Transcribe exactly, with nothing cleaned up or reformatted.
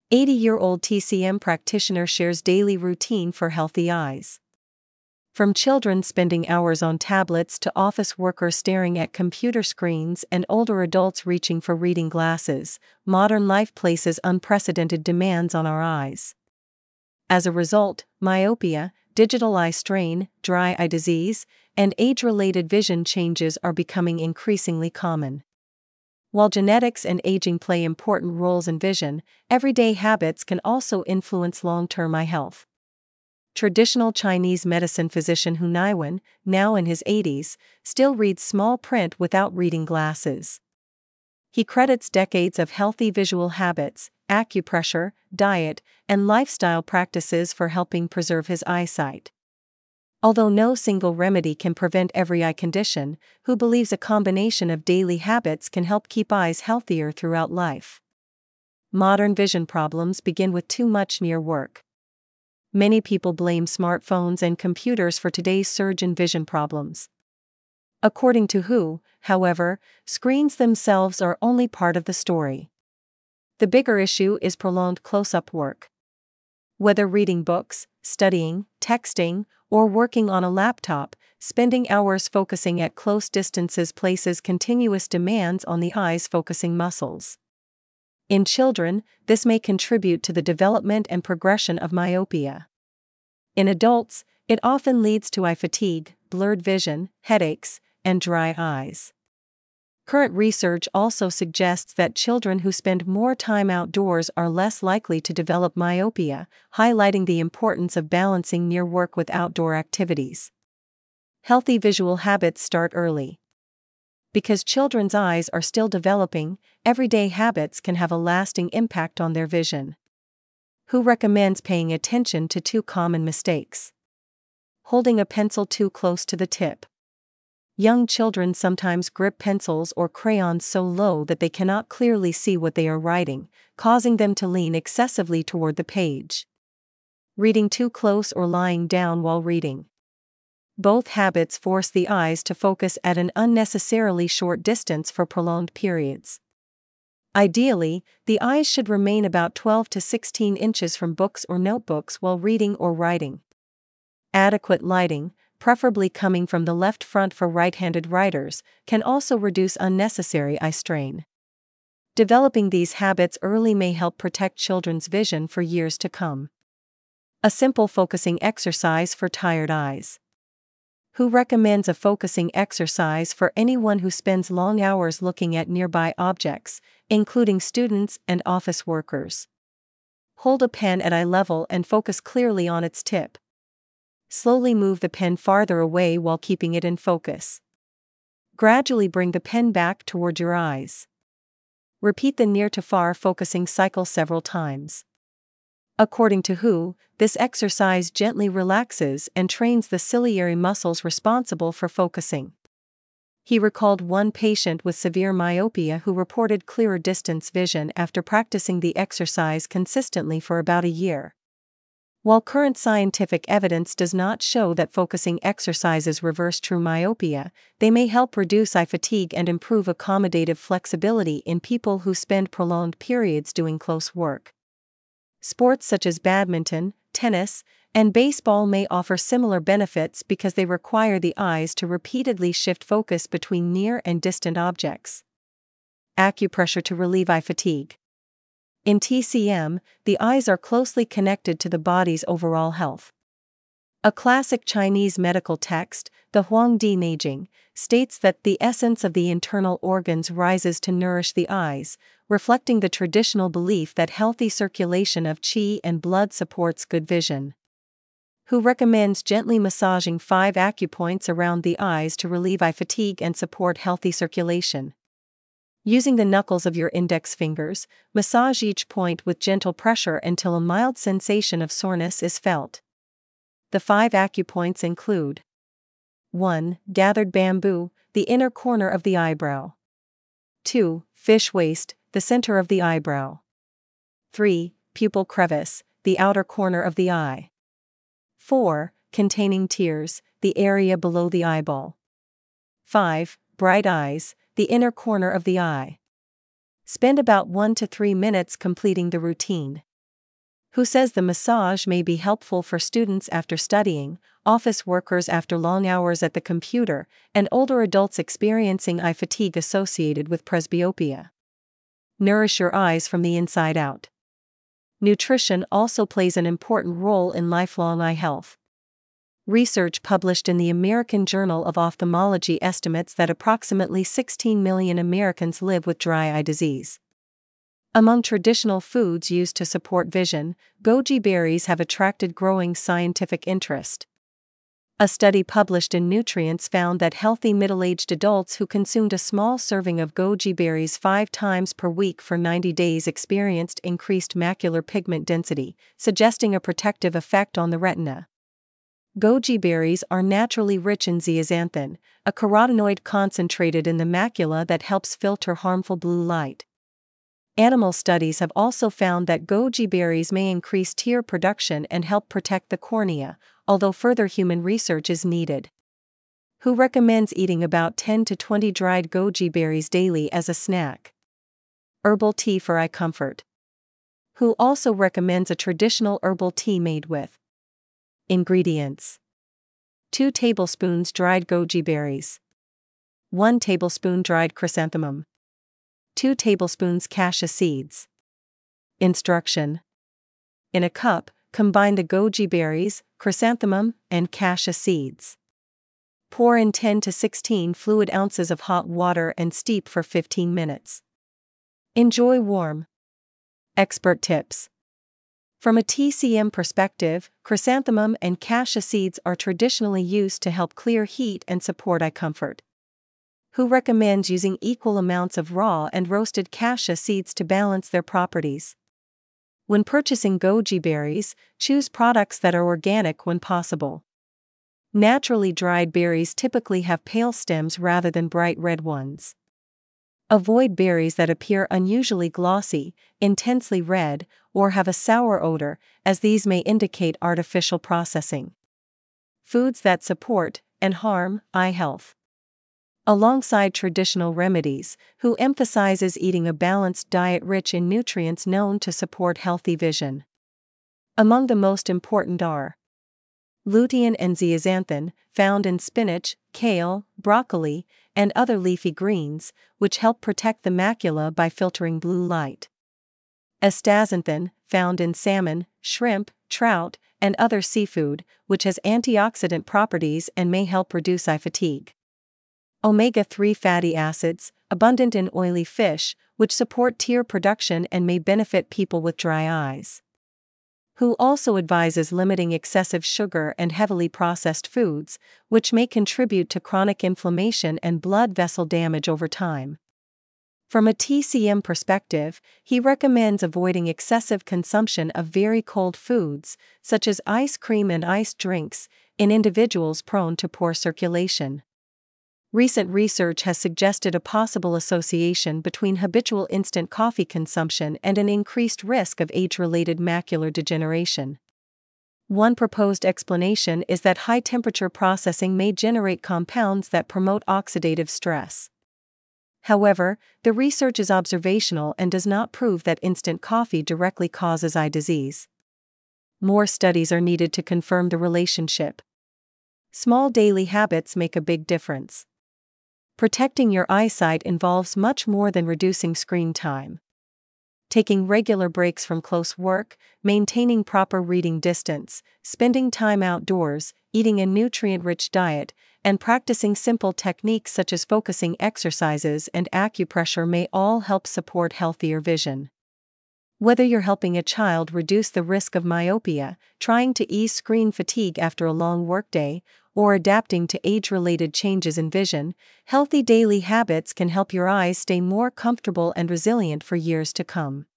eighty-year-old T C M practitioner shares daily routine for healthy eyes. From children spending hours on tablets to office workers staring at computer screens and older adults reaching for reading glasses, modern life places unprecedented demands on our eyes. As a result, myopia, digital eye strain, dry eye disease, and age-related vision changes are becoming increasingly common. While genetics and aging play important roles in vision, everyday habits can also influence long-term eye health. Traditional Chinese medicine physician Hu Naiwen, now in his eighties, still reads small print without reading glasses. He credits decades of healthy visual habits, acupressure, diet, and lifestyle practices for helping preserve his eyesight. Although no single remedy can prevent every eye condition, Hu believes a combination of daily habits can help keep eyes healthier throughout life. Modern vision problems begin with too much near work. Many people blame smartphones and computers for today's surge in vision problems. According to Hu, however, screens themselves are only part of the story. The bigger issue is prolonged close-up work. Whether reading books, studying, texting, or working on a laptop, spending hours focusing at close distances places continuous demands on the eye's focusing muscles. In children, this may contribute to the development and progression of myopia. In adults, it often leads to eye fatigue, blurred vision, headaches, and dry eyes. Current research also suggests that children who spend more time outdoors are less likely to develop myopia, highlighting the importance of balancing near work with outdoor activities. Healthy visual habits start early. Because children's eyes are still developing, everyday habits can have a lasting impact on their vision. Hu recommends paying attention to two common mistakes. Holding a pencil too close to the tip. Young children sometimes grip pencils or crayons so low that they cannot clearly see what they are writing, causing them to lean excessively toward the page. Reading too close or lying down while reading. Both habits force the eyes to focus at an unnecessarily short distance for prolonged periods. Ideally, the eyes should remain about twelve to sixteen inches from books or notebooks while reading or writing. Adequate lighting, preferably coming from the left front for right-handed writers, can also reduce unnecessary eye strain. Developing these habits early may help protect children's vision for years to come. A simple focusing exercise for tired eyes. Hu recommends a focusing exercise for anyone who spends long hours looking at nearby objects, including students and office workers. Hold a pen at eye level and focus clearly on its tip. Slowly move the pen farther away while keeping it in focus. Gradually bring the pen back toward your eyes. Repeat the near to far focusing cycle several times. According to Hu, this exercise gently relaxes and trains the ciliary muscles responsible for focusing. He recalled one patient with severe myopia who reported clearer distance vision after practicing the exercise consistently for about a year. While current scientific evidence does not show that focusing exercises reverse true myopia, they may help reduce eye fatigue and improve accommodative flexibility in people who spend prolonged periods doing close work. Sports such as badminton, tennis, and baseball may offer similar benefits because they require the eyes to repeatedly shift focus between near and distant objects. Acupressure to relieve eye fatigue. In T C M, the eyes are closely connected to the body's overall health. A classic Chinese medical text, the Huangdi Neijing, states that the essence of the internal organs rises to nourish the eyes, reflecting the traditional belief that healthy circulation of qi and blood supports good vision. Hu recommends gently massaging five acupoints around the eyes to relieve eye fatigue and support healthy circulation. Using the knuckles of your index fingers, massage each point with gentle pressure until a mild sensation of soreness is felt. The five acupoints include: one. Gathered bamboo, the inner corner of the eyebrow. two. Fish waist, the center of the eyebrow. three. Pupil crevice, the outer corner of the eye. four. Containing tears, the area below the eyeball. five. Bright eyes, the inner corner of the eye. Spend about one to three minutes completing the routine. who says the massage may be helpful for students after studying, office workers after long hours at the computer, and older adults experiencing eye fatigue associated with presbyopia. Nourish your eyes from the inside out. Nutrition also plays an important role in lifelong eye health. Research published in the American Journal of Ophthalmology estimates that approximately sixteen million Americans live with dry eye disease. Among traditional foods used to support vision, goji berries have attracted growing scientific interest. A study published in Nutrients found that healthy middle-aged adults who consumed a small serving of goji berries five times per week for ninety days experienced increased macular pigment density, suggesting a protective effect on the retina. Goji berries are naturally rich in zeaxanthin, a carotenoid concentrated in the macula that helps filter harmful blue light. Animal studies have also found that goji berries may increase tear production and help protect the cornea, although further human research is needed. Who recommends eating about ten to twenty dried goji berries daily as a snack? Herbal tea for eye comfort. Who also recommends a traditional herbal tea made with ingredients: two tablespoons dried goji berries, one tablespoon dried chrysanthemum, two tablespoons cassia seeds. Instruction: in a cup, combine the goji berries, chrysanthemum, and cassia seeds. Pour in ten to sixteen fluid ounces of hot water and steep for fifteen minutes. Enjoy warm. Expert tips. From a T C M perspective, chrysanthemum and cassia seeds are traditionally used to help clear heat and support eye comfort. Who recommends using equal amounts of raw and roasted cassia seeds to balance their properties? When purchasing goji berries, choose products that are organic when possible. Naturally dried berries typically have pale stems rather than bright red ones. Avoid berries that appear unusually glossy, intensely red, or have a sour odor, as these may indicate artificial processing. Foods that support and harm eye health. Alongside traditional remedies, who emphasizes eating a balanced diet rich in nutrients known to support healthy vision. Among the most important are lutein and zeaxanthin, found in spinach, kale, broccoli, and other leafy greens, which help protect the macula by filtering blue light. Astaxanthin, found in salmon, shrimp, trout, and other seafood, which has antioxidant properties and may help reduce eye fatigue. omega three fatty acids, abundant in oily fish, which support tear production and may benefit people with dry eyes. Who also advises limiting excessive sugar and heavily processed foods, which may contribute to chronic inflammation and blood vessel damage over time. From a T C M perspective, he recommends avoiding excessive consumption of very cold foods, such as ice cream and iced drinks, in individuals prone to poor circulation. Recent research has suggested a possible association between habitual instant coffee consumption and an increased risk of age-related macular degeneration. One proposed explanation is that high-temperature processing may generate compounds that promote oxidative stress. However, the research is observational and does not prove that instant coffee directly causes eye disease. More studies are needed to confirm the relationship. Small daily habits make a big difference. Protecting your eyesight involves much more than reducing screen time. Taking regular breaks from close work, maintaining proper reading distance, spending time outdoors, eating a nutrient-rich diet, and practicing simple techniques such as focusing exercises and acupressure may all help support healthier vision. Whether you're helping a child reduce the risk of myopia, trying to ease screen fatigue after a long workday, or adapting to age-related changes in vision, healthy daily habits can help your eyes stay more comfortable and resilient for years to come.